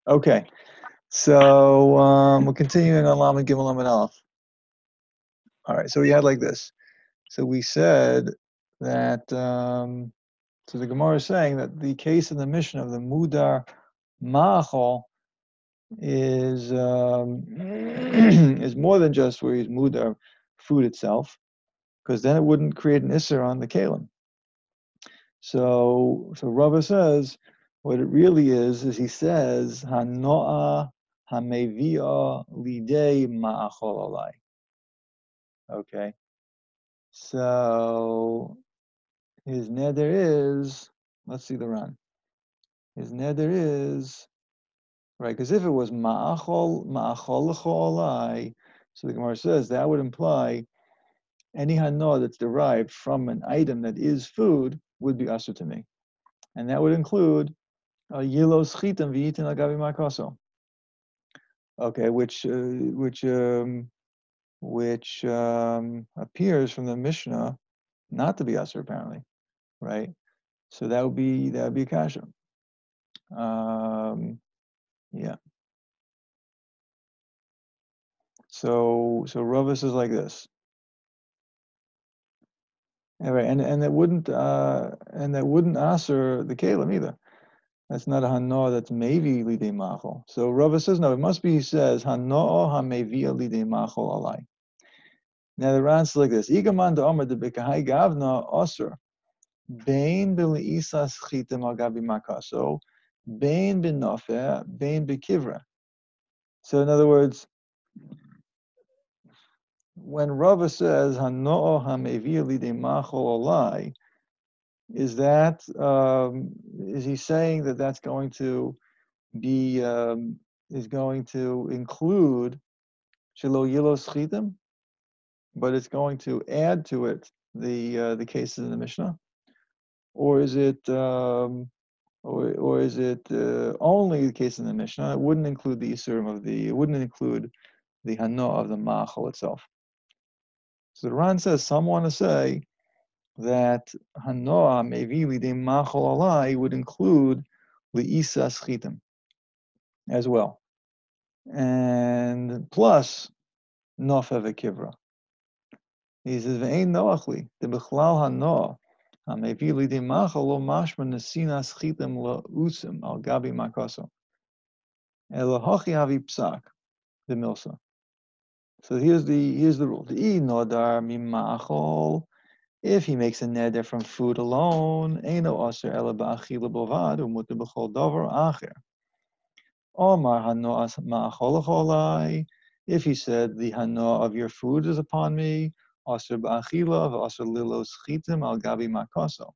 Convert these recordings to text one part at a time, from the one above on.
Okay, so we're continuing on Lamed Gimel Lamed Aleph. All right, so we had like this. So we said that, so the Gemara is saying that the case in the Mishnah of the Mudar Ma'achol is is more than just where he's Mudar food itself, because then it wouldn't create an Isser on the Kalim. So Rava says what it really is he says Hanoa Hamevia Lidei Ma'achol Alai. Okay, so his neder is, let's see the run. His neder is, right, because if it was Ma'achol Alai, so the Gemara says that would imply any hanoa that's derived from an item that is food would be asur to me, and that would include Yilos chitam v'yitin agavi makaso. Okay, which appears from the Mishnah not to be asur apparently, right? So that would be a kasha. Yeah. So Rava says like this. All right, and that wouldn't asur the kalim either. That's not a hanoah that's mevi lidei machol. So Rava says no. It must be, he says hanoah hamevia lidei machol alai. Now the Ran says like this: Igaman da Omer de bekahai gavna asur bein b'leisas chitim al gabi makaso bein b'nofer bein b'kivra. So in other words, when Rava says hanoah hamevia lidei machol alai, is he saying that that's going to be is going to include shelo yilos chitim, but it's going to add to it the cases in the Mishnah, or is it or is it only the case in the Mishnah? It wouldn't include the isurim of it wouldn't include the hanoah of the ma'achol itself. So the Ran says some want to say that hanoah mevi lidei ma'achol alai would include leisas chitim as well, and plus nofa v'kivra. He says ve'ein noachli the bechlal hanoah hamevi lidei ma'achol lo mashma nesinas chitim la'usim al gabi makaso elo hachi havi psak the milsa. So here's the rule: the i nodar mima'achol. If he makes a neder from food alone, eino aser ela ba'achila bovad umuter b'chol davar acher. Omar hanoas ma'acholacholai. If he said the hanoah of your food is upon me, aser ba'achila v'aser lilos chitim al gabi makaso.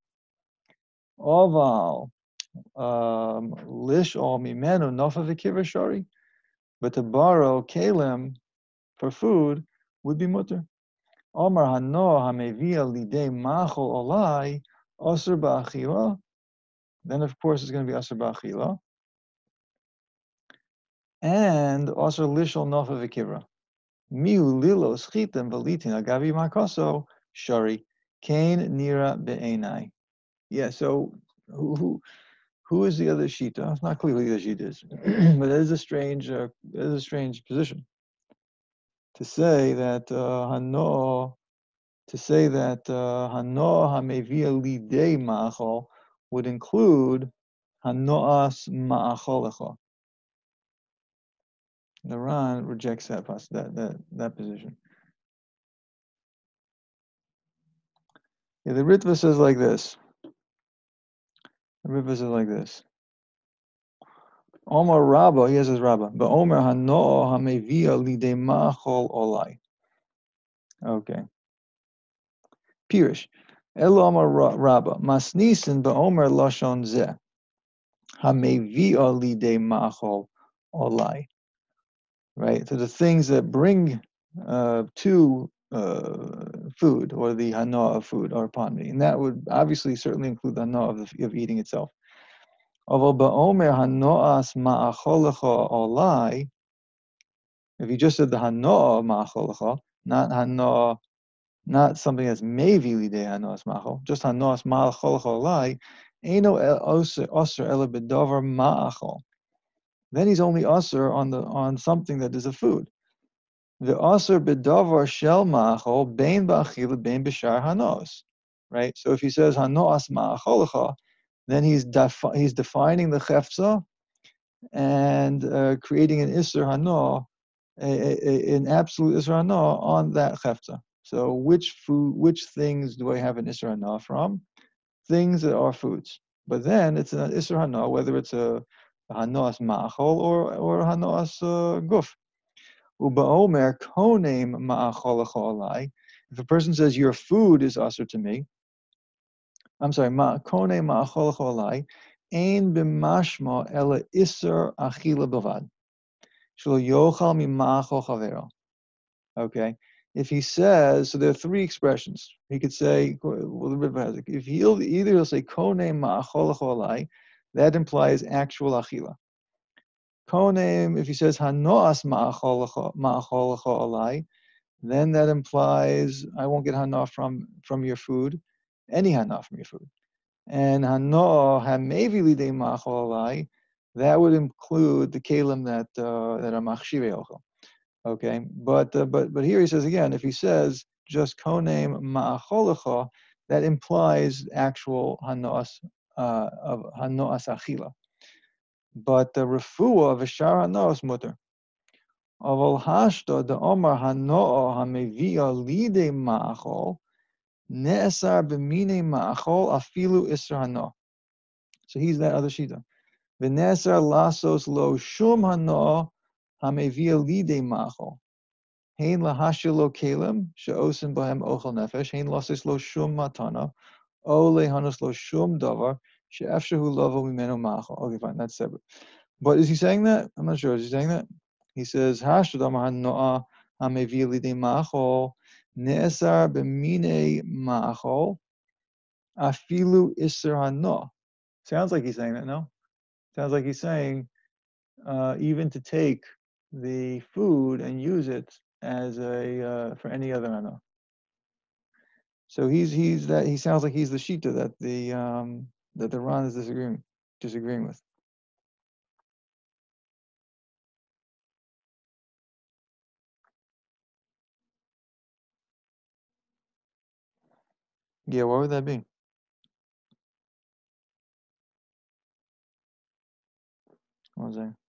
Oval lish all mimenu nofa v'kiver shari. But to borrow kalim for food would be mutter. Omar hanoah hamevia lidei machol olai aser ba'achila. Then of course it's going to be aser ba'achila. And aser lishol nofa v'kivra. Miu lilos chitim v'litin agavi makaso shari kain nira be'enai. Yeah. So who is the other shita? It's not clear who the other shita is, but it is a strange position to say that hanoah hamevia lidei ma'achol would include hanoas ma'acholecha. The Ran rejects that position. Yeah, the Ritva says like this. The Ritva says like this. Omar Rabba, he has his Rabba, but Omer hanoah hamevia lidei ma'achol olai. Okay. Pirish. Elo Omar Rabba, masnisin ba'omer lashon zeh. Hamevia lidei ma'achol olai. Right? So the things that bring to food, or the hanoah of food, are upon me. And that would obviously certainly include the hanoah of eating itself. Although ba'omer hanoas ma'acholecha olai, if you just said the hanoah ma'acholecha, not something that's mevi lidei hanoas ma'achol, just hanoas ma'acholecha olai, eino oser ela bedavar ma'achol. then he's only usher on something that is a food. The usher bedavar shel ma'achol bein ba'achila bein b'shar hanos. Right. So if he says hanos ma'acholacha, then he's defining the chefza and creating an isser hano, an absolute isser hano on that chefza. So which things do I have an isser hana from? Things that are foods. But then it's an isser hana, whether it's a hanos ma'achol or hanos guf. Ubaomer konem ma'acholacha alai. If a person says your food is usher to me, I'm sorry, konem ma'acholacha alai, ein b'mashma ela isser achila bavad. Shlo yochal mima'achol chavero. Okay. If he says, so there are three expressions. He could say, if he'll say konem ma'acholacha alai, that implies actual achila. Konem, if he says hanoas ma'acholacha alai, then that implies I won't get hana from your food, any hana from your food. And hana hamevi lidei ma'achol alai, that would include the kalim that are machshirei ochel. Okay, but here he says again, if he says just konem ma'acholacha, that implies actual hanoas of hanoas achila. But the refuah of shar hanoas mutter. Aval hashta the omar hanoa hamevia lide ma'achol ne'esar b'mine ma'achol afilu isra hanoa. So he's that other shita. V'ne'esar lasos lo shum hanoa hamevia lide ma'achol. Hein lahashil lo kelim she'osim bahem ochel nefesh. Hein lasos lo shum matana. O lehanos lo shum davar she'efshahu lavo mimenu ma'achol. Okay, fine, that's separate. But is he saying that? I'm not sure. Is he saying that? He says, Hashdam hanoa hamevi lidei ma'achol ne'esar b'mine ma'achol afilu iser hano. Sounds like he's saying that, no? Sounds like he's saying even to take the food and use it as a for any other hano. So he's that he sounds like he's the shita that the Ran is disagreeing with. Yeah, what would that be? What was that?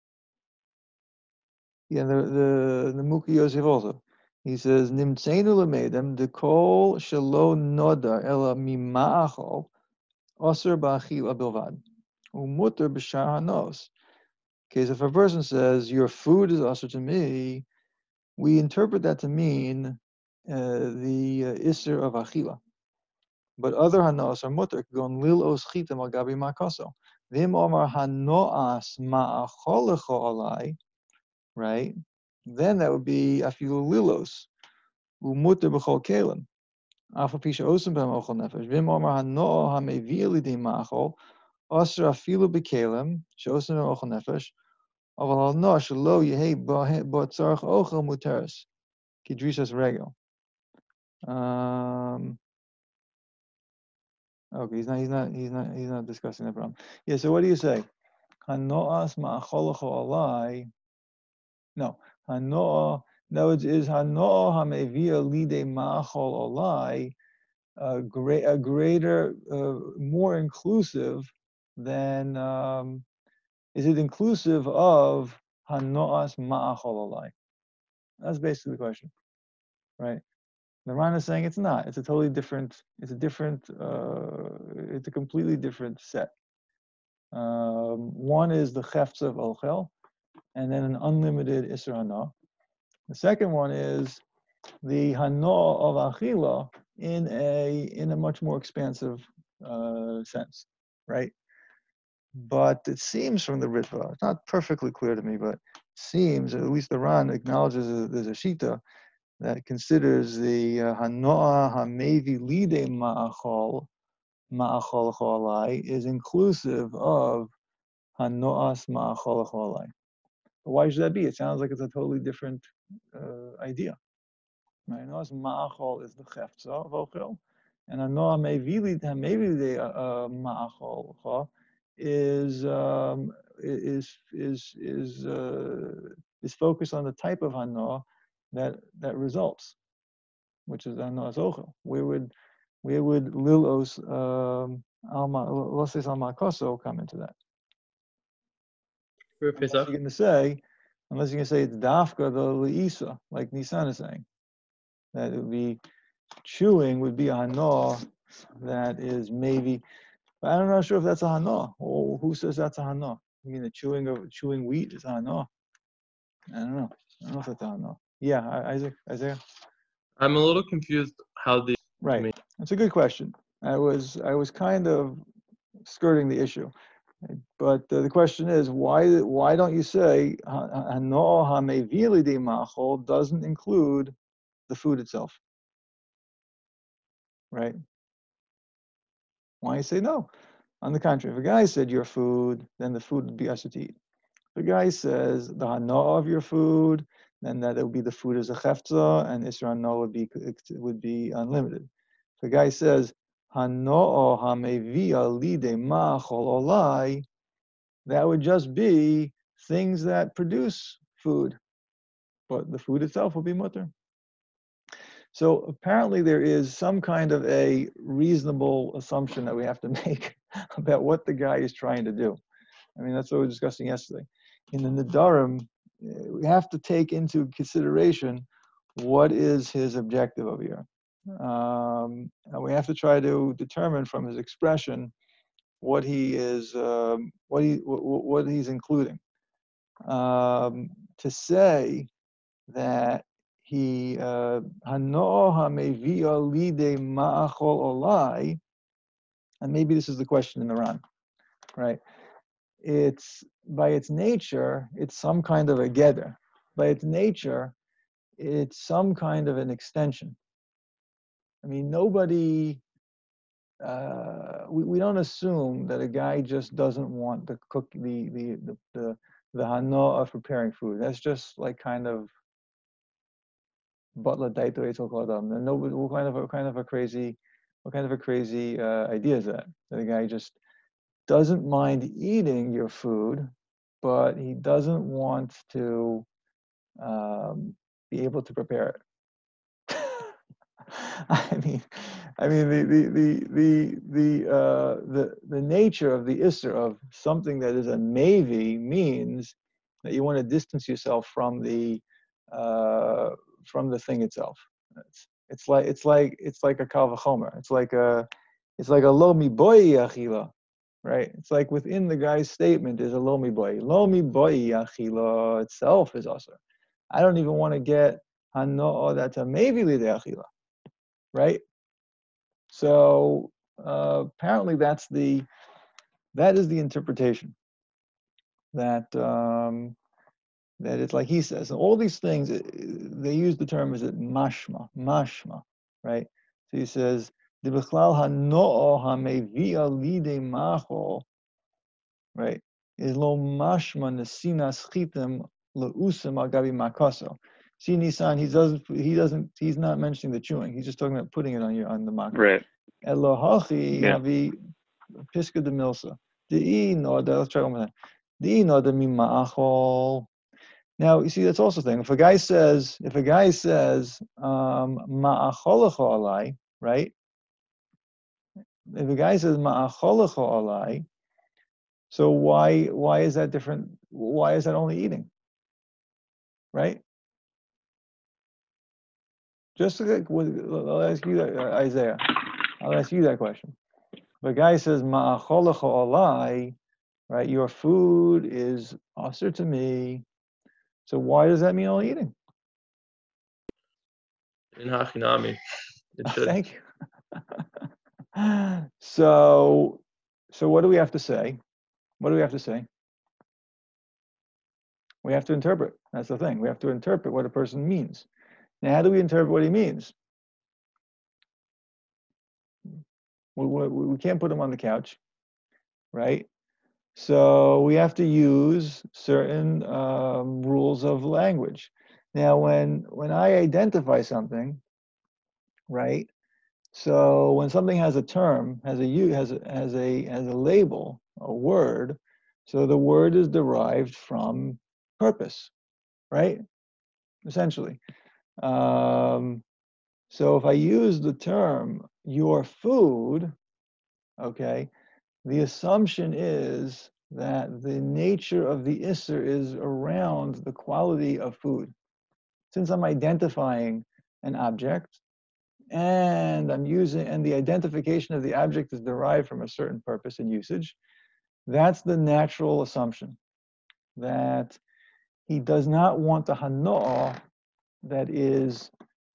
Yeah, the Muki Yosef also. He says, Nimtzeinu lemedem dekol shelo noda ela mima'achol osir ba'achila bilvad umuter b'shar hanos. Okay, so if a person says, your food is usher to me, we interpret that to mean the isser of achila. But other hanos are mutter, gon lil os chitam al gabi makaso. Vim omar hanoas ma'acholecho alai, right? Then that would be afilu lilos, umuter b'chol kelim. Afa pisha osem b'hem ochel nefesh. Vim omar hanoa hamevi lidei ma'achol, osra afilu b'kelim, she'osem b'hem ochel nefesh, aval hanoa shelo yehei b'tzarech ochel muteres, kidrishas regel. Okay, he's not discussing that problem. Yeah, so what do you say? Hanoas ma'acholacho alai. No, hanoa. No, it is hanoa hamevia lidei ma'achol alai. A greater, more inclusive than. Is it inclusive of hanoas ma'achol alai? That's basically the question, right? The Ran is saying it's not. It's a totally different. It's a different. It's a completely different set. One is the chefts of ochel, and then an unlimited isra hana. The second one is the hana of achila in a much more expansive sense, right? But it seems from the Ritva, it's not perfectly clear to me, but it seems, at least the Ran acknowledges there's a shita that considers the hanoah hamevi lide ma'achol cholai is inclusive of hanoas ma'achol cholai. But why should that be? It sounds like it's a totally different idea. Hanoas ma'achol is the cheftza of ochel, and hanoah hamevi lide ma'achol is is focused on the type of hana that results, which is hana zochel. Where would lilos alma losses alma koso come into that? For Unless Pesach. you're going to say, it's dafka the leisa, like Nisan is saying, that it would be chewing would be a hana that is maybe. But I'm not sure if that's a hana. Or who says that's a hana? I mean, the chewing wheat is a hana. I don't know. I don't know if that's a hana. Yeah, Isaiah. I'm a little confused how they Right. me. That's a good question. I was kind of skirting the issue, but the question is why don't you say hana hamevili de machol doesn't include the food itself, right? Why you say no? On the contrary, if a guy said your food, then the food would be usher to eat. If a guy says the hana of your food, then that it would be the food as a chefza, and Isra hana would be unlimited. If a guy says hana hamevia lide machol olai, that would just be things that produce food, but the food itself will be mutter. So apparently there is some kind of a reasonable assumption that we have to make about what the guy is trying to do. I mean, that's what we were discussing yesterday. In the Nidarim, we have to take into consideration what is his objective over here. And we have to try to determine from his expression what he is, what he's including. To say that he hano hamevia lide ma'achol olai, and maybe this is the question in the Ran, right? It's by its nature, it's some kind of a gather. By its nature, it's some kind of an extension. I mean, nobody, we don't assume that a guy just doesn't want to cook the hana of preparing food. That's just like kind of butler daito etokladam. And nobody, what kind of a crazy idea is that? That a guy just doesn't mind eating your food, but he doesn't want to be able to prepare it. I mean, the nature of the isser of something that is a maybe means that you want to distance yourself from the thing itself. It's like a kal v'chomer. It's like a lo mi boy achila, right? It's like within the guy's statement is a lo mi boy. Lo mi boy achila itself is also. I don't even want to get hano that's a maybe lidei achila, right? So apparently that is the interpretation that that it's like he says. And all these things, they use the term is it mashma, right? So he says the bichlal hano'o hamevia lide machol, right? Is lo mashma nesinas chitim leusam agabi makaso. See Nisan, he's not mentioning the chewing. He's just talking about putting it on the makah. Right. Elohachi Yeah. havi piska de milsa. Let's try one more time. The mima'achol. Now you see that's also a thing. If a guy says ma'acholacho alai, right? If a guy says ma'acholacho alai, so why is that different? Why is that only eating? Right? Just I'll ask you that, Isaiah. I'll ask you that question. If a guy says ma'acholacho alai, right? Your food is usher to me. So why does that mean only eating? In Hachinami. It should. Thank you. So what do we have to say? What do we have to say? We have to interpret. That's the thing. We have to interpret what a person means. Now, how do we interpret what he means? We can't put him on the couch, right? So we have to use certain rules of language. Now, when I identify something, right? So when something has a term, has a label, a word, So the word is derived from purpose, right? Essentially. So if I use the term your food, okay, the assumption is that the nature of the Isser is around the quality of food. Since I'm identifying an object, and the identification of the object is derived from a certain purpose and usage, that's the natural assumption, that he does not want the hanoah that is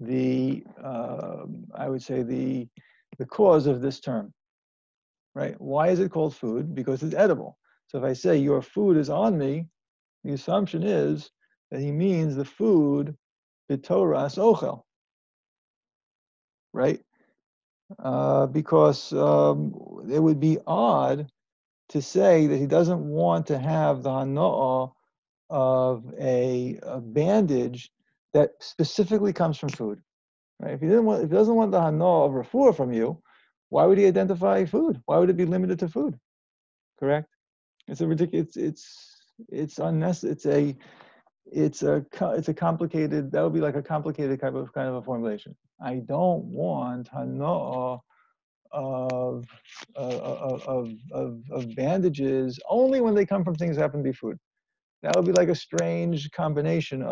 I would say the cause of this term, right? Why is it called food? Because it's edible. So if I say your food is on me, the assumption is that he means the food b'toras ochel, right? Because it would be odd to say that he doesn't want to have the hanoah of a bandage that specifically comes from food, right? If he doesn't want the hanoah of refuah from you, why would he identify food? Why would it be limited to food? Correct? It's a ridiculous. It's unnecessary. It's a complicated. That would be like a complicated kind of a formulation. I don't want hanoah of, of bandages only when they come from things that happen to be food. That would be like a strange combination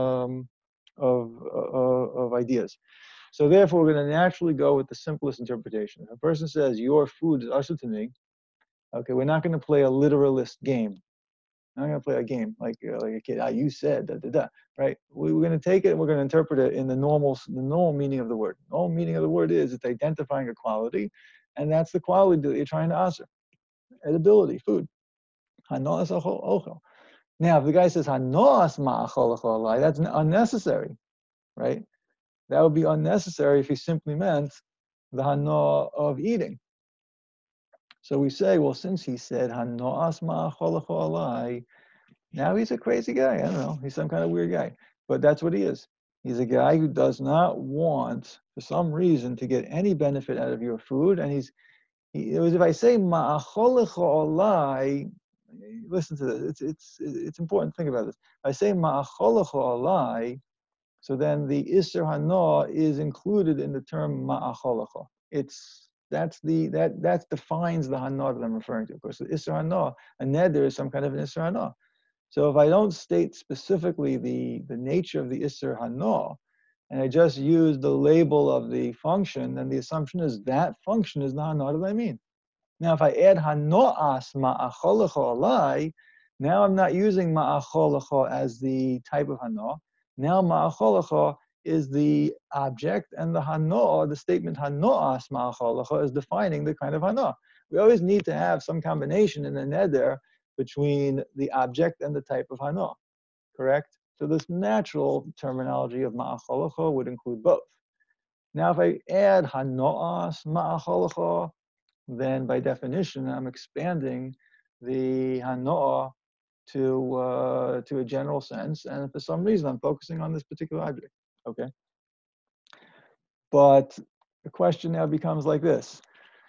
of ideas. So therefore, we're going to naturally go with the simplest interpretation. If a person says, your food is usher to me, okay, we're not going to play a literalist game. I'm not going to play a game like a kid. You said da da da, right? We're going to take it and we're going to interpret it in the normal meaning of the word. The normal meaning of the word is it's identifying a quality, and that's the quality that you're trying to answer. Edibility, food. Hanoas ochel. Now, if the guy says hanoas ma'achol echolai, that's unnecessary, right? That would be unnecessary if he simply meant the hanoah of eating. So we say, well, since he said hanoas ma'achol echolai, now he's a crazy guy. I don't know. He's some kind of weird guy. But that's what he is. He's a guy who does not want, for some reason, to get any benefit out of your food. And it was if I say ma'achol echolai, listen to this. It's important to think about this. If I say ma'achol echolai, so then the Isser Hanoah is included in the term ma'achol. That defines the Hanoah that I'm referring to. Of course, the Isser Hanoah, a neder is some kind of an Isser Hanoah. So if I don't state specifically the nature of the Isser Hanoah, and I just use the label of the function, then the assumption is that function is the Hanoah that I mean. Now, if I add hanoas ma'achol alai, now I'm not using ma'achol as the type of hanoah. Now ma'achol is the object, and the hanoah, the statement hanoas ma'achol is defining the kind of hanoah. We always need to have some combination in the neder between the object and the type of hanoah, correct? So this natural terminology of ma'achol would include both. Now, if I add hanoas ma'achol, then by definition, I'm expanding the hanoah to a general sense, and for some reason, I'm focusing on this particular object. Okay. But the question now becomes like this.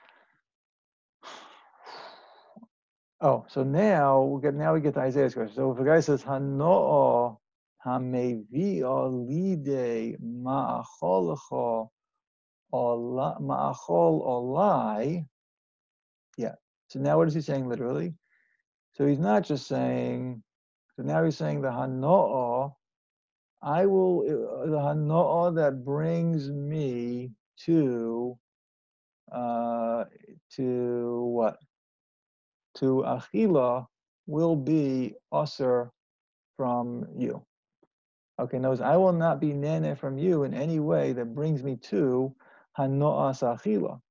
Oh, so now we get to Isaiah's question. So if a guy says hanoah hamevi'ah lidei ma'achol olai, yeah. So now what is he saying literally? So he's not just saying, so now he's saying the hanoah, the hanoah that brings me to what? To achila will be usher from you. Okay, notice I will not be nene from you in any way that brings me to hanoas achila.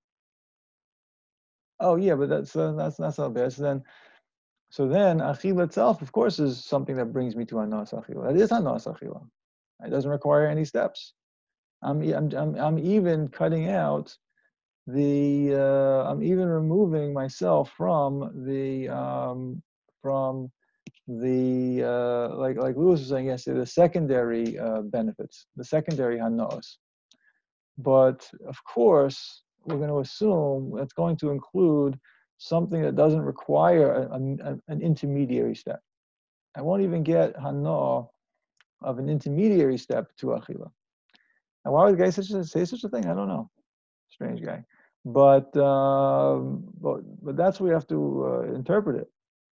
Oh yeah, but that's not bad. So then achila itself, of course, is something that brings me to hanoas achila. That is hanoas achila. It doesn't require any steps. I'm even cutting out I'm even removing myself from the like Lewis was saying yesterday, the secondary benefits, the secondary hanoas. But of course, we're going to assume that's going to include something that doesn't require an intermediary step. I won't even get hanoah of an intermediary step to achila. Now, why would the guy say such a thing? I don't know. Strange guy. But that's what we have to interpret it.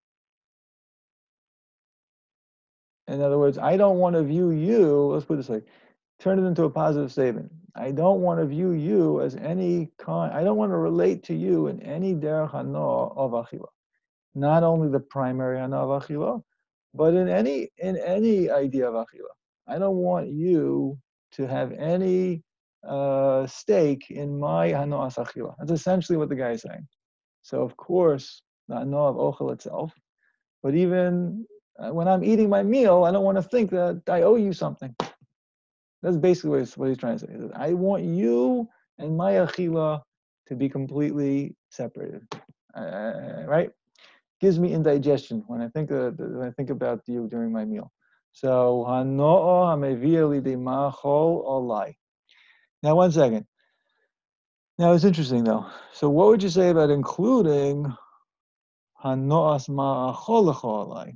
In other words, I don't want to view you, let's put it this way, turn it into a positive statement. I don't want to view you as any kind, I don't want to relate to you in any derech hanoah of achila. Not only the primary hanoah of achila, but in any idea of achila. I don't want you to have any stake in my hanoah achila. That's essentially what the guy is saying. So of course, the hanoah of ochel itself, but even when I'm eating my meal, I don't want to think that I owe you something. That's basically what he's trying to say. I want you and my achila to be completely separated, right? Gives me indigestion when I think about you during my meal. So hanoah hamevia lidei ma'achol olai. Now, one second. Now it's interesting though. So what would you say about including hanoas ma'achol olai?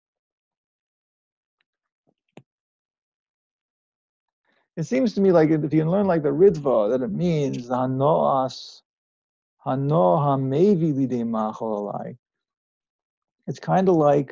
It seems to me like if you learn like the Ritva, that it means hanoas hanoah hamevi lidei ma'achol olai. It's kind of like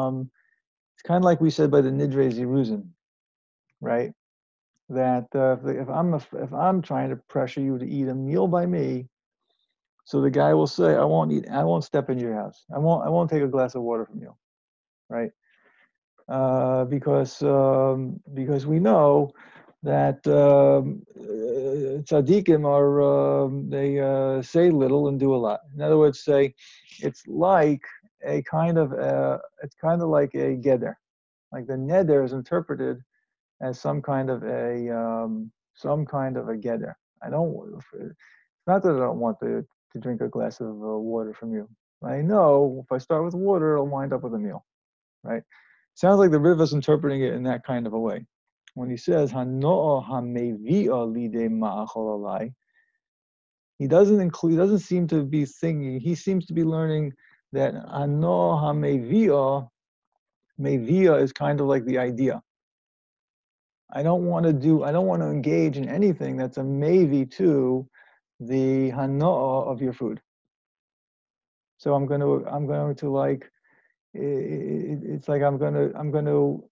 we said by the Nidre Ziruzin, right? That if I'm trying to pressure you to eat a meal by me, so the guy will say, I won't step into your house. I won't take a glass of water from you, right? Because we know that tzaddikim are they say little and do a lot. In other words, it's like a kind of like a geder, like the neder is interpreted as some kind of a geder. It's not that I don't want to drink a glass of water from you. I know if I start with water, I'll wind up with a meal, right? Sounds like the Riva is interpreting it in that kind of a way. When he says hanoah hamevia lidei ma'achol olai, he doesn't seem to be thinking. He seems to be learning that hanoah hamevia is kind of like the idea. I don't want to engage in anything that's a mevi to the hanoah of your food. So I'm going to like, it's like I'm going to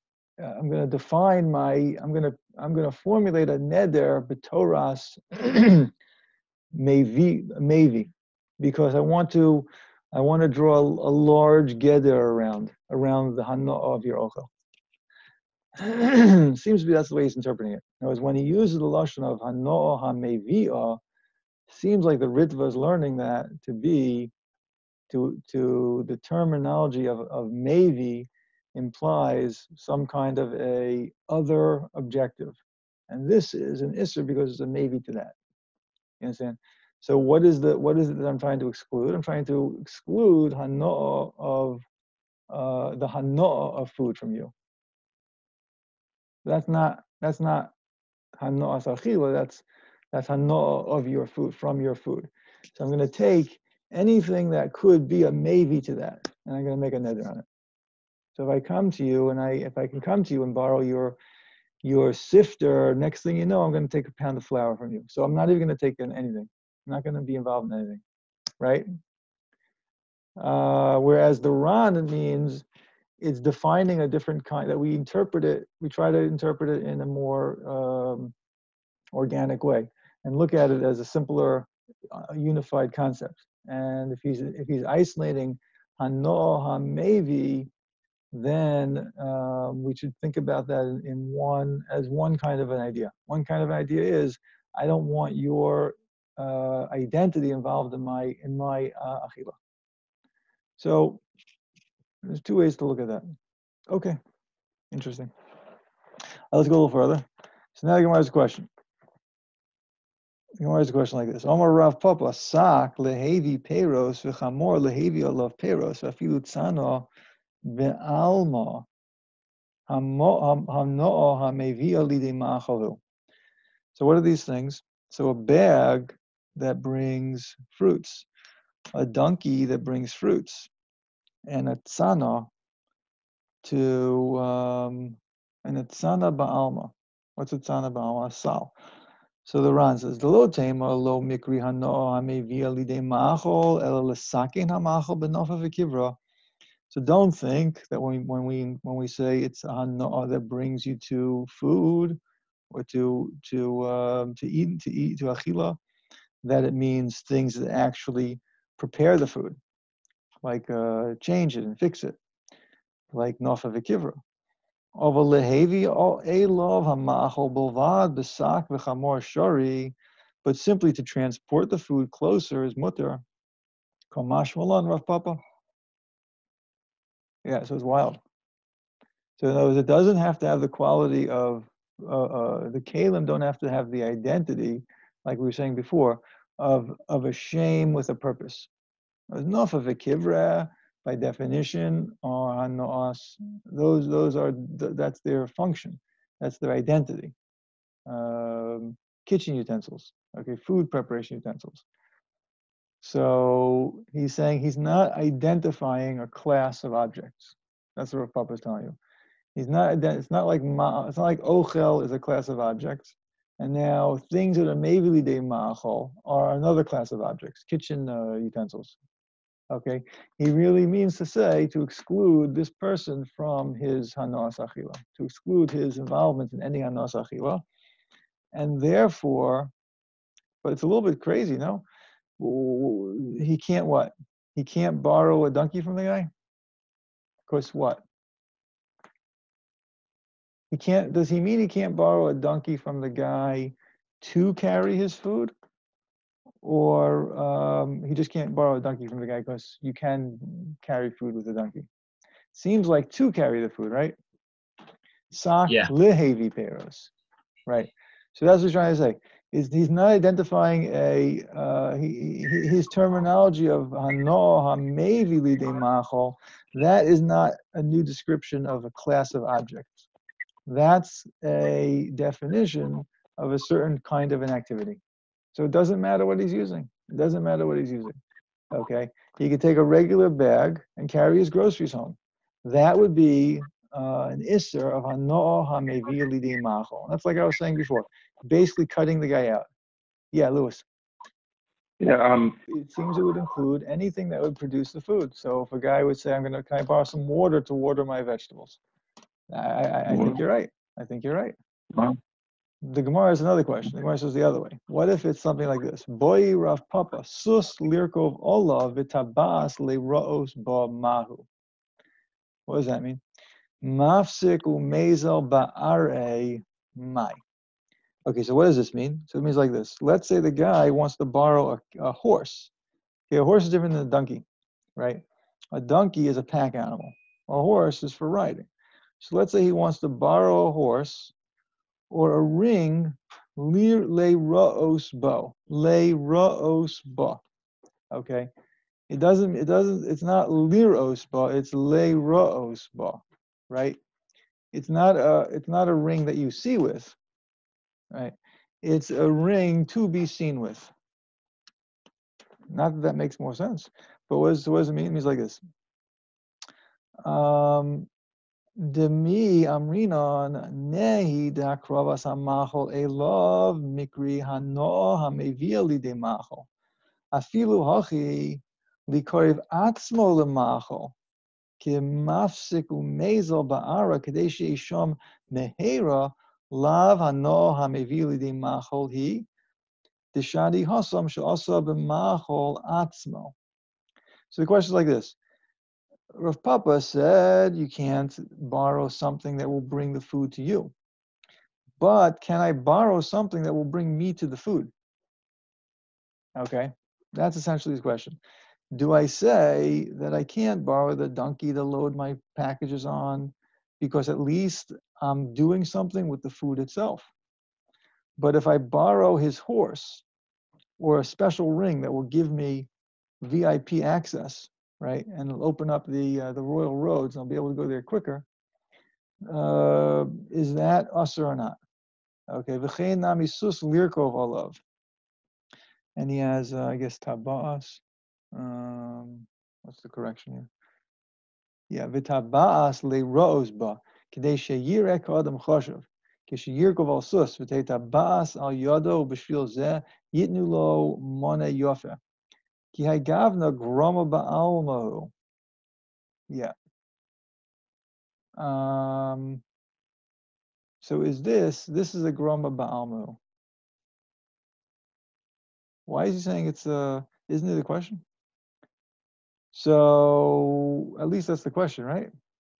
formulate a neder b'toras mevi, because I want to draw a large geder around the hanoah of your ochel. Seems to be that's the way he's interpreting it. In other words, when he uses the lashon of hanoah hamevia, seems like the Ritva is learning that to be to the terminology of mevi implies some kind of a other objective, and this is an isser because it's a mevi to that. You understand? So what is it that I'm trying to exclude? I'm trying to exclude hanoah of the hanoah of food from you. That's not hanoah achila. That's hanoah of your food, from your food. So I'm going to take anything that could be a mevi to that, and I'm going to make a neder on it. So if I can come to you and borrow your sifter, next thing you know, I'm going to take a pound of flour from you. So I'm not even going to take in anything. I'm not going to be involved in anything, right? Whereas the Ran, it means it's defining a different kind, that we try to interpret it in a more organic way and look at it as a simpler, unified concept. And if he's isolating hanoah hamevi, then we should think about that as one kind of an idea. One kind of idea is I don't want your identity involved in my achila. So there's two ways to look at that. Okay, interesting. Let's go a little further. So now the Gemara has a question. The Gemara has a question like this: Omar Rav Papa sak lehevi peros v'chamor lehevi olav peros v'afilu tzano ve'alma hanoah hamevia lidei ma'achalu. So what are these things? So a bag that brings fruits, a donkey that brings fruits, and a tzana ba'alma. What's a tzana ba'alma? A sal. So the Ran says, "The lo tema lo mikri hano hamevi alidei ma'achol ela lesakin hama'achol benofa v'kivra." So don't think that when we say it's a hano that brings you to food or to eat to achila, that it means things that actually prepare the food, like change it and fix it, like nofa v'kivra. Over lehevi elov hamachol bolvad b'sak v'chamor shori, but simply to transport the food closer is mutter. Kamash malon, Rav Papa. Yeah, so it's wild. So in other words, it doesn't have to have the quality of the kalim don't have to have the identity, like we were saying before, of a shame with a purpose. Enough of a kivra, by definition, or hanoas. Those are that's their function, that's their identity. Kitchen utensils, okay, food preparation utensils. So he's saying he's not identifying a class of objects. That's what Rav Papa is telling you. He's not. It's not like ochel is a class of objects, and now things that are maybe lidei ma'achol are another class of objects, kitchen utensils. Okay, he really means to say to exclude this person from his hanas achila, to exclude his involvement in any hanas achila, and therefore, but it's a little bit crazy, no? He can't what? He can't borrow a donkey from the guy? Of course, what? He can't, does he mean he can't borrow a donkey from the guy to carry his food? Or he just can't borrow a donkey from the guy because you can carry food with a donkey? Seems like to carry the food, right? Sak lehevi peros, right? So that's what he's trying to say. He's not identifying his terminology of hano hamevi lidei machol. That is not a new description of a class of objects. That's a definition of a certain kind of an activity. So it doesn't matter what he's using. It doesn't matter what he's using. Okay, he could take a regular bag and carry his groceries home. That would be an isser of hano'ah hamevi lidei machol. That's like I was saying before, basically cutting the guy out. Yeah, Lewis. Yeah. It seems it would include anything that would produce the food. So if a guy would say, can I borrow some water to water my vegetables? I think you're right. I think you're right. Well, The Gemara has another question. The Gemara says the other way. What if it's something like this? Boy Rav Papa, sus lirkov ola v'tabas le'ra'os ba mahu. What does that mean? Mafsik u'mezel ba'are mai. Okay, so what does this mean? So it means like this. Let's say the guy wants to borrow a horse. Okay, a horse is different than a donkey, right? A donkey is a pack animal. A horse is for riding. So let's say he wants to borrow a horse or a ring, le ra'os bo, le ra'os ba. Okay, it's not liros ba, it's le ra'os ba, right? It's not a ring that you see with, right? It's a ring to be seen with. Not that makes more sense, but what does it mean? It means like this. Demi amrinon nehi da kravas hamachol elov mikri hano hamevia lidei machol. Afilu hachi likoriv atzmo lemachol ki mafsik umezel ba'ara kadei sheishom mehera lav hano hamevia lidei machol hi deshadi hasam she'asa b'machol atzmo. So the question is like this. Rav Papa said you can't borrow something that will bring the food to you. But can I borrow something that will bring me to the food? Okay, that's essentially his question. Do I say that I can't borrow the donkey to load my packages on because at least I'm doing something with the food itself? But if I borrow his horse or a special ring that will give me VIP access, right, and it'll open up the royal roads, and I'll be able to go there quicker. Is that us or not? Okay, v'chein nami sus lirkov olav, and he has, I guess, tabas. What's the correction here? Yeah, v'taba'as le'ro'os ba, k'dei sheyirek ha'adam choshev, k'sheyirkov al sus, v'tetaba'as al yado b'shvil zeh, yitnu lo mona yofe, ki ha'gavna groma ba'almahu. Yeah. So this is a groma ba'almahu. Why is he saying it's isn't it a question? So at least that's the question, right?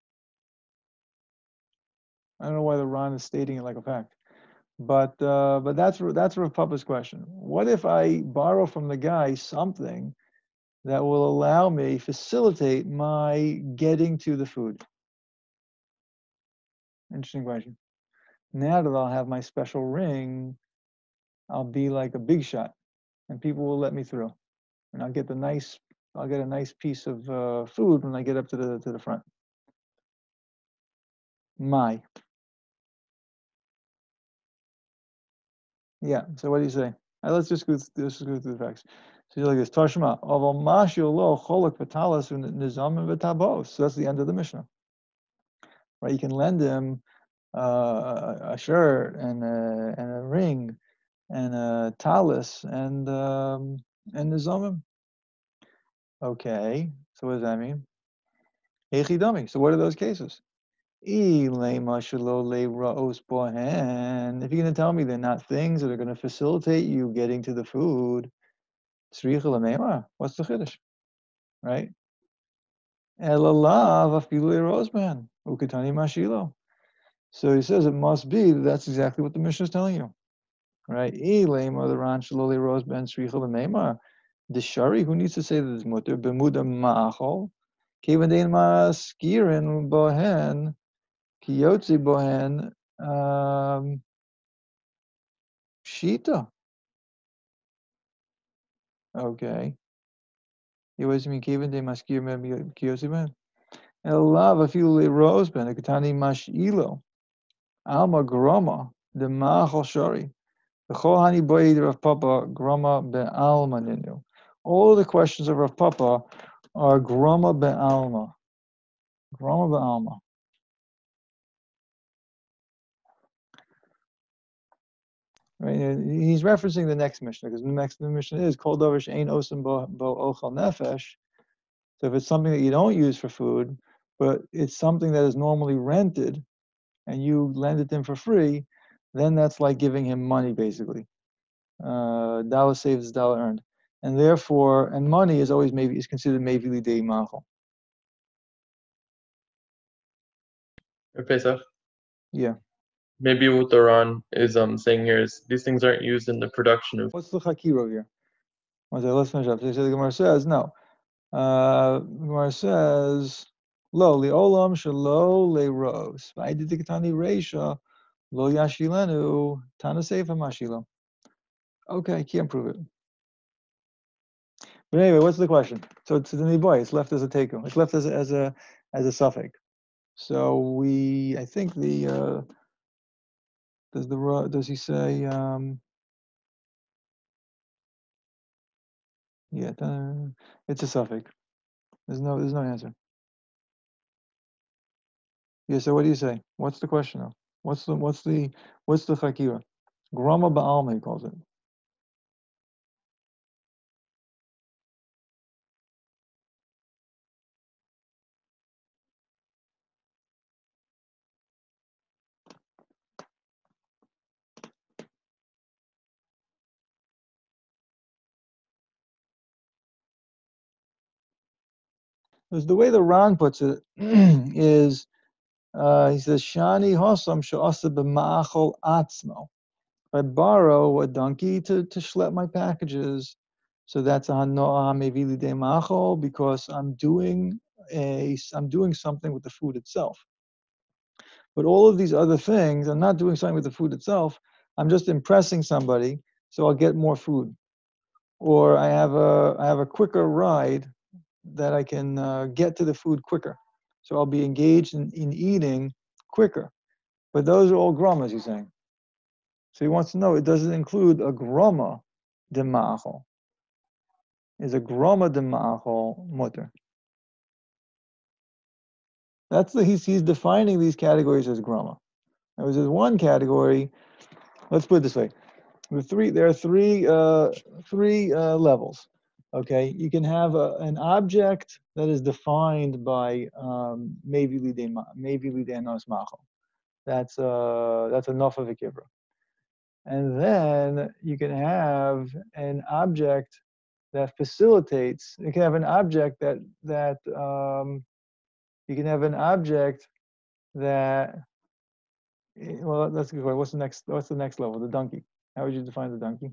I don't know why the Ron is stating it like a fact, but that's Rav Papa's question. What if I borrow from the guy something that will allow me facilitate my getting to the food? Interesting question. Now that I'll have my special ring, I'll be like a big shot, and people will let me through, and I'll get a nice piece of food when I get up to the front. Yeah. So what do you say? Let's just go through the facts. So you're like this, Tashma, Aval Mashio Lo Cholak Vatalas Nizam and Vitabos. So that's the end of the Mishnah. Right? You can lend him a shirt and a ring and a talis and Nizamim. Okay. So what does that mean? Echidami. So what are those cases? If you're going to tell me they're not things that are going to facilitate you getting to the food, what's the chiddush, right? So he says it must be that's exactly what the Mishnah is telling you, right? The shari, who needs to say that it's mutter? Bemuda ma'achol, kevadein maskirin bohen, kiyotzi bohen, shita. Okay. What does it mean? Kevan de maskir mem kiyotzi bohen. Elav afilu le rose ben akatani mashilo, alma groma the ma'achol shari. The Chohani Boyd Rav Papa Grama Be'alma Ninu. All of the questions of Rav Papa are Grama Be'alma. Grama Be'alma. Right? He's referencing the next Mishnah because the next Mishnah is Kol Davish Ein Osim Bo Ochal Nefesh. So if it's something that you don't use for food, but it's something that is normally rented, and you lend it to him for free, then that's like giving him money basically. Dollar saved is dollar earned. And therefore, and money is always is considered mevili dei machol. Pesach. Yeah. Maybe what the Ron is saying here is these things aren't used in the production of. What's the chakiro here? Let's finish up. So the Gemara says no. Gemara says lo liolam shelo leiros. V'aydidiktani reisha lo yashilenu tana sefer mashilo. Okay, can't prove it. But anyway, what's the question? So it's the niboy. It's left as a teku. It's left as a suffix. So I think does he say yeah, it's a suffix. There's no answer. Yeah, so what do you say? What's the question though? What's the chakira? Grama ba'alma, he calls it. Because the way the Ran puts it is he says Shani Hosam Sha'asa b'ma'achol atzmo. I borrow a donkey to schlep my packages, so that's a hanoah mevili de ma'achol because I'm doing something with the food itself. But all of these other things, I'm not doing something with the food itself. I'm just impressing somebody, so I'll get more food, or I have a quicker ride that I can get to the food quicker. So I'll be engaged in eating quicker. But those are all gramas, he's saying. So he wants to know, it doesn't include a grama de ma'achol. is a groma de ma'achol mutter. That's he's defining these categories as groma. There's one category. Let's put it this way: there are three levels. Okay, you can have an object that is defined by mevi lidei nos machol. That's enough of a kibra. And then you can have an object that facilitates. You can have an object you can have an object that. Well, that's a good question. What's the next level? The donkey. How would you define the donkey?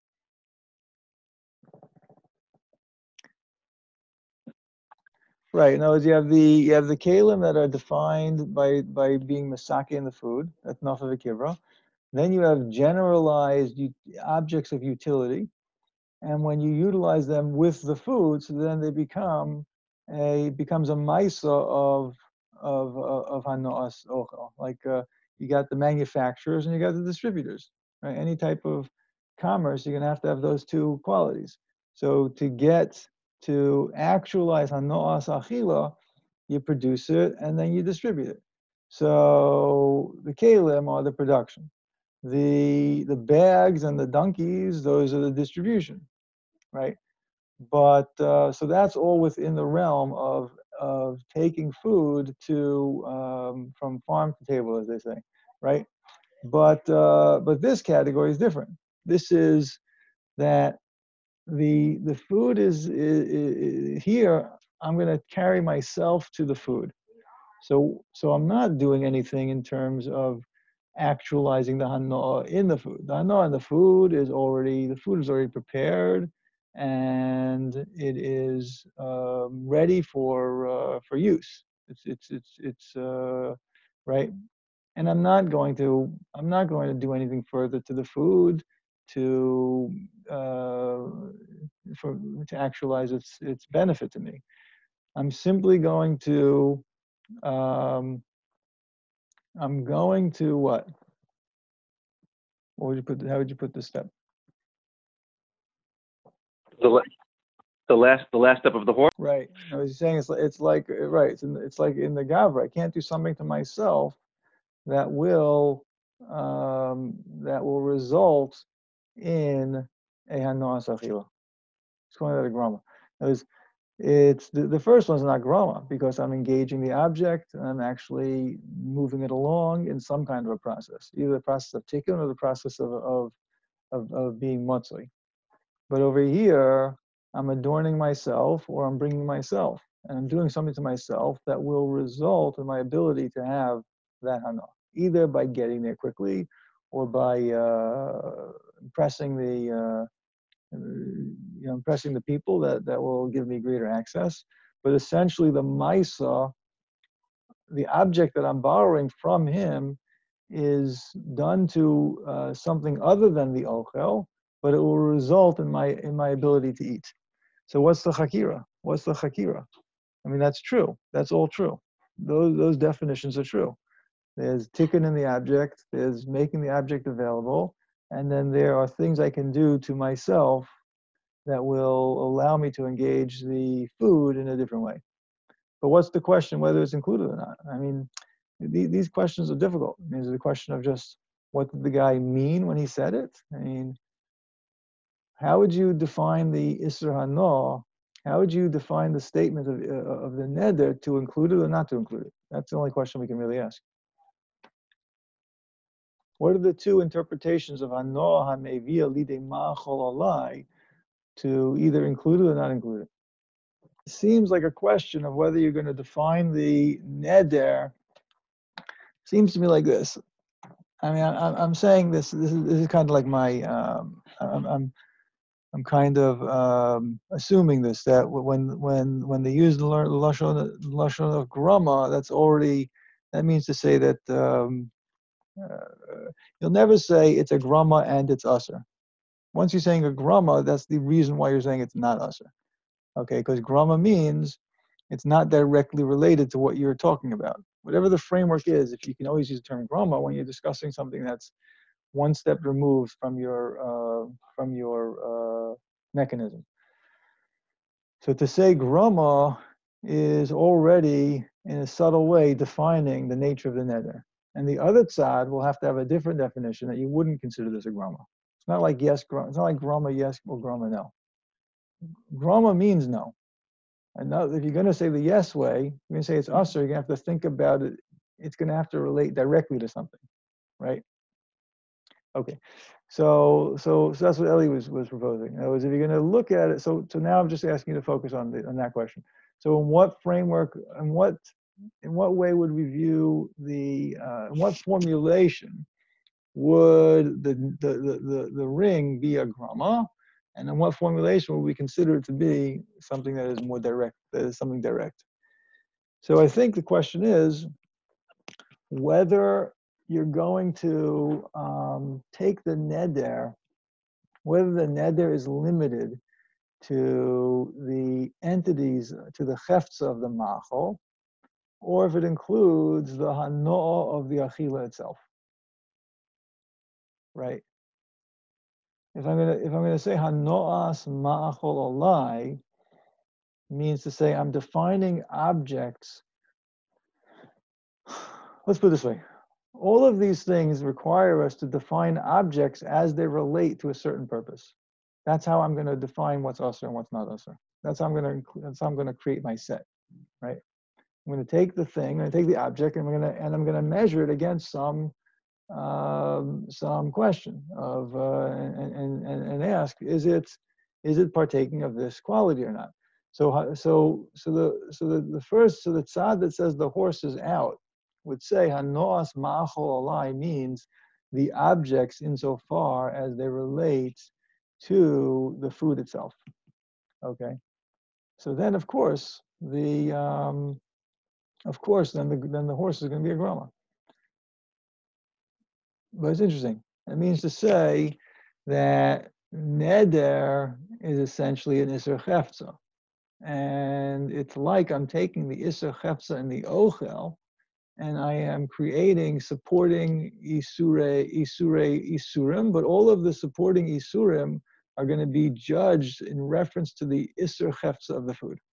Right. In other words, you have the kalim that are defined by being masake in the food. That's enough of a kivra. Then you have generalized objects of utility, and when you utilize them with the food, so then they becomes a maisa of hanoas ochel. Like you got the manufacturers and you got the distributors. Right? Any type of commerce, you're gonna have to have those two qualities. So to actualize hanoas achila, you produce it and then you distribute it. So the kalim are the production. The bags and the donkeys, those are the distribution, right? But so that's all within the realm of taking food to from farm to table, as they say, right? But this category is different. This is that the food is here. I'm going to carry myself to the food. So I'm not doing anything in terms of actualizing the hanoah in the food. The hanoah in the food is already prepared, and it is ready for use. It's right. And I'm not going to do anything further to the food to to actualize its benefit to me. I'm simply going to I'm going to what? What would you put? How would you put this step? The last step of the horse. Right. I was saying it's like right. It's like in the gavra. I can't do something to myself that will result in a hanoas achila. It's going to the grama. It's the first one's not grama because I'm engaging the object and I'm actually moving it along in some kind of a process, either the process of tikkun or the process of being motzoi. But over here, I'm adorning myself or I'm bringing myself and I'm doing something to myself that will result in my ability to have that hana, either by getting there quickly or by impressing impressing the people that will give me greater access. But essentially the maisa, the object that I'm borrowing from him, is done to something other than the ochel, but it will result in my ability to eat. So what's the chakira? What's the chakira? I mean, that's true. That's all true. Those definitions are true. There's tikkun in the object. There's making the object available, and then there are things I can do to myself that will allow me to engage the food in a different way. But what's the question whether it's included or not? I mean, these questions are difficult. I mean, is it a question of just what did the guy mean when he said it? I mean, how would you define the Isra Hano? How would you define the statement of the neder to include it or not to include it? That's the only question we can really ask. What are the two interpretations of Hano HaMevia Lidei Ma'achol Alai to either include it or not include it? It seems like a question of whether you're going to define the neder. Seems to me like this. I mean, I'm saying this is kind of like my I'm kind of assuming this, that when they use the lashon of grama, that means to say that you'll never say it's a grama and it's usher. Once you're saying a grama, that's the reason why you're saying it's not usher. Okay, because grama means it's not directly related to what you're talking about. Whatever the framework is, if you can always use the term grama when you're discussing something that's one step removed from your mechanism. So to say grama is already, in a subtle way, defining the nature of the neder. And the other tzad will have to have a different definition that you wouldn't consider this a grama. It's not like yes, it's not like grama yes or grama no. Grama means no. And now, if you're going to say the yes way, you're going to say it's usher, you're going to have to think about it. It's going to have to relate directly to something, right? Okay, so that's what Eli was proposing. In other words, if you're going to look at it, so now I'm just asking you to focus on that question. So in what framework, in what way would we view in what formulation would the ring be a grama, and in what formulation would we consider it to be something that is more direct, that is something direct? So I think the question is whether you're going to take the neder, whether the neder is limited to the entities, to the cheftza of the machol, or if it includes the hanoah of the achila itself, right? If I'm gonna say hanoas ma'achol olai, means to say I'm defining objects. Let's put it this way. All of these things require us to define objects as they relate to a certain purpose. That's how I'm going to define what's usher and what's not usher. That's how I'm going to create my set, right? I'm going to take the thing, I'm going to take the object, and I'm going to measure it against some question of and ask, is it partaking of this quality or not? So the tzad that says the horse is out would say hanoas ma'achol olai means the objects insofar as they relate to the food itself. Okay, so then of course then the horse is going to be a grama. But it's interesting. It means to say that neder is essentially an iser cheftza. And it's like I'm taking the iser cheftza and the ochel, and I am creating supporting isurim, but all of the supporting isurim are going to be judged in reference to the iser cheftza of the food.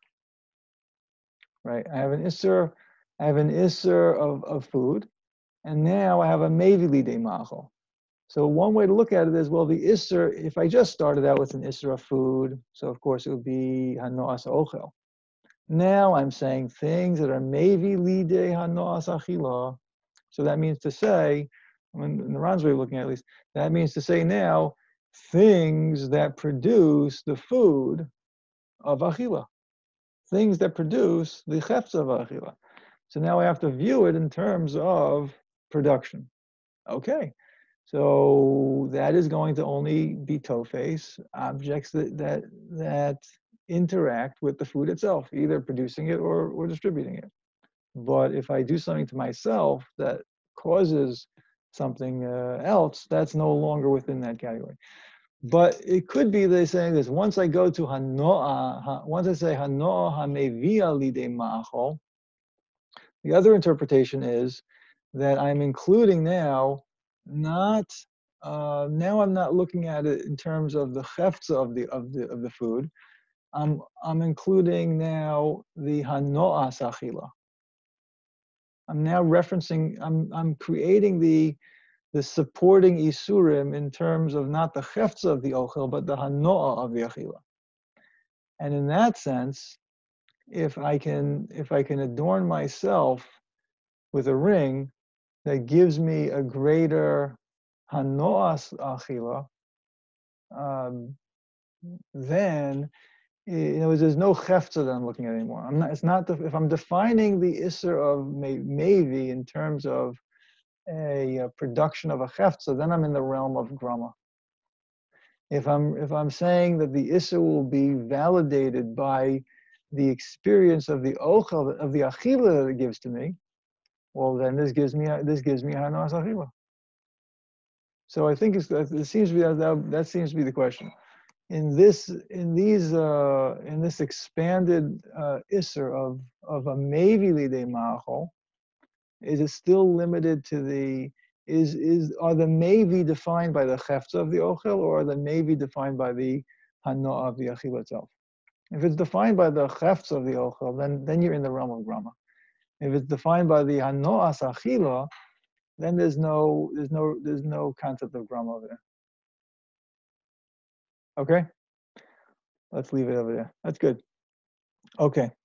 Right? I have an iser of food, and now I have a mevi lidei machol. So one way to look at it is, well, the Isser, if I just started out with an Isser of food, so of course it would be Hanoas Ochel. Now I'm saying things that are Mevi Lidei Hanoas Achila. So that means to say, in the Ran's way of looking at it, at least, that means to say now, things that produce the food of Achila. Things that produce the Chefza of Achila. So now I have to view it in terms of production. Okay. So that is going to only be tofes, objects that interact with the food itself, either producing it or distributing it. But if I do something to myself that causes something else, that's no longer within that category. But it could be they're saying this, once I go to hanoah, once I say hanoah hamevia lidei ma'achol, the other interpretation is that I'm including now now I'm not looking at it in terms of the cheftza of the food. I'm including now the hanoas achila. I'm now referencing. I'm creating the supporting isurim in terms of not the cheftza of the ochel, but the hanoah of the achila. And in that sense, if I can adorn myself with a ring that gives me a greater hanoas achila, then there's no cheftza that I'm looking at anymore. I'm not. It's not if I'm defining the isser of mevi in terms of a production of a cheftza, then I'm in the realm of grama. If I'm saying that the isser will be validated by the experience of the ochel of the achila that it gives to me, well, then this gives me hanoas achila. So I think it seems to be that seems to be the question. In this expanded isser of a mevi lidei ma'achol, is it still limited to the are the mevi defined by the cheftza of the ochel, or are the mevi defined by the hanoah of the achila itself? If it's defined by the chefts of the ochel, then you're in the realm of grama. If it's defined by the hanoas achila, then there's no concept of grama over there. Okay, let's leave it over there. That's good. Okay.